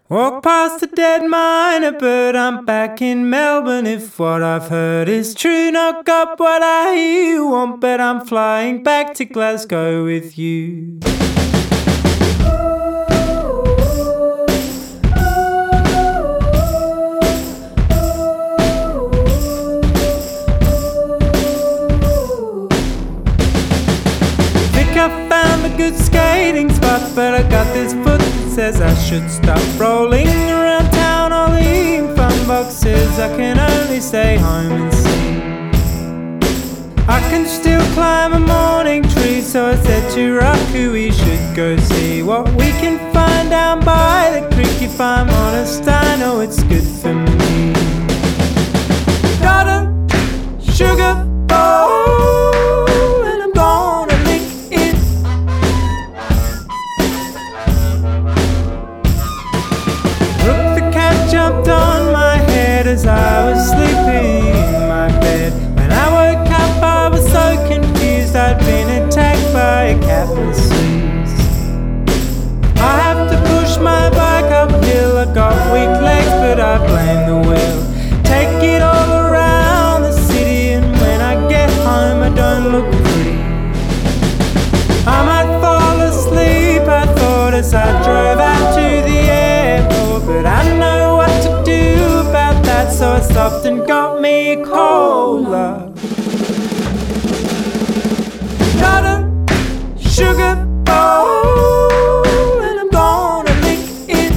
Walk past the dead miner, but I'm back in Melbourne. If what I've heard is true, not got what I hear you want, but I'm flying back to Glasgow with you. I found a good skating spot, but I got this foot that says I should stop rolling around town all eating fun boxes. I can only stay home and sing. I can still climb a morning tree, so I said to Raku we should go see what we can find down by the creek. If I'm honest, I know it's good for me. Got a sugar bowl and I'm gonna lick it. Look, the cat jumped on my head as I was sleeping in my bed. When I woke up I was so confused, I'd been attacked by a cat masseuse. I have to push my bike uphill, I got weak legs but I blame the wheel. Take it all around the city and when I get home I don't look pretty. I might fall asleep, I thought, as I drove out to the airport, but I know what to do about that, so I stopped and got me a cola. Got a sugar bowl and I'm gonna lick it.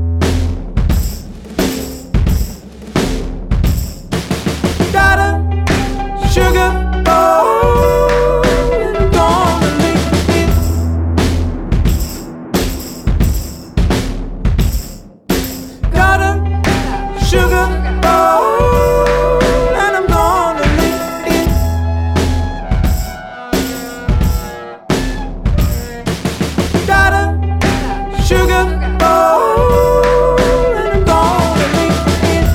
Got a sugar bowl and I'm gonna lick it. Got a sugar bowl and I'm gonna lick it. Got a sugar bowl and I'm gonna lick it.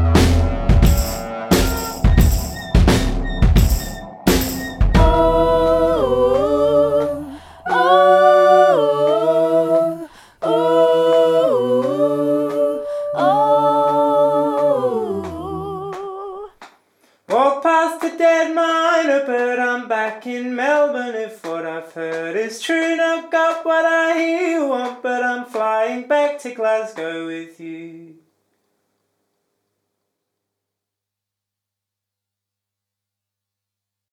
Walk past the dead miner, but I'm back in Melbourne. If what I've heard is true, not got what I hear you want, but I'm flying back to Glasgow with you.